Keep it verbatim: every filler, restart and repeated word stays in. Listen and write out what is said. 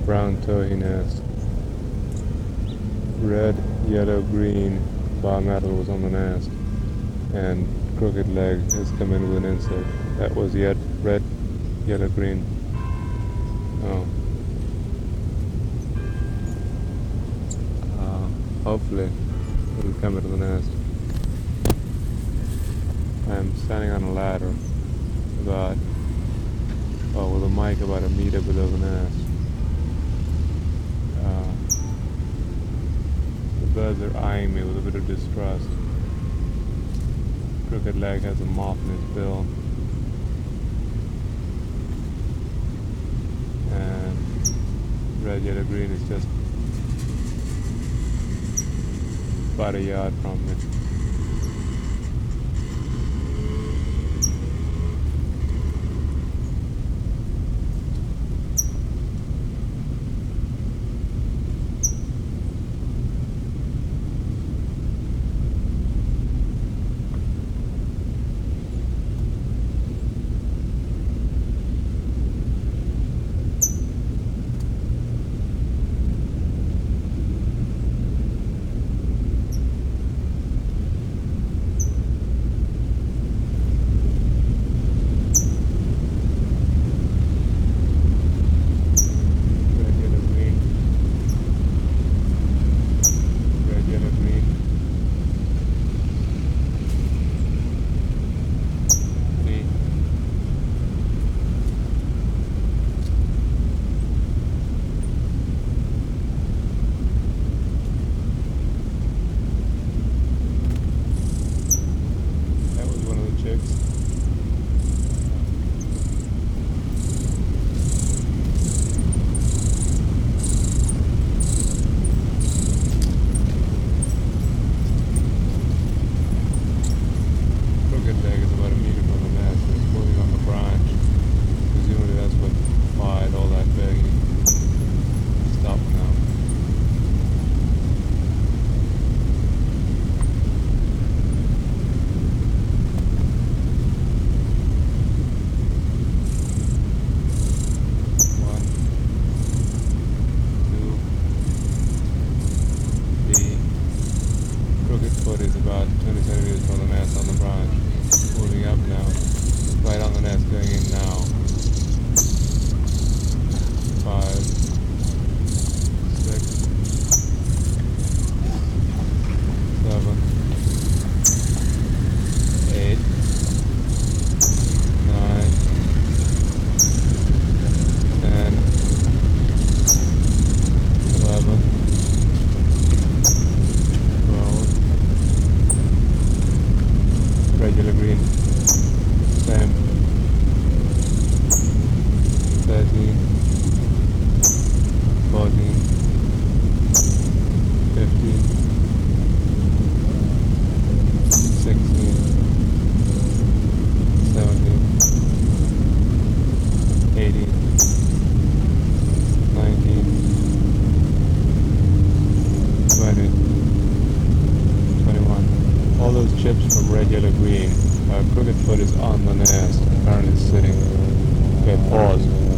Brown towhee nest. Red, yellow, green bimetal was on the nest, and crooked leg has come in with an insect. That was yet red, yellow, green. Oh. Uh, hopefully it'll come into the nest. I'm standing on a ladder about, oh, with a mic about a meter below the nest. Uh, the birds are eyeing me with a bit of distrust. Crooked leg has a moth in his bill. And red, yellow, green is just about a yard from me. Is about twenty centimeters from the nest on the branch. Moving up now. Right on the nest, going in now. Five, six, seven, eight, nine, ten, eleven, regular green, ten, thirteen, fourteen, fifteen, sixteen, seventeen, eighteen, nineteen, twenty, twenty-one. All those chips from red, yellow, green. Uh, crooked foot is on the nest, apparently sitting. Okay, pause.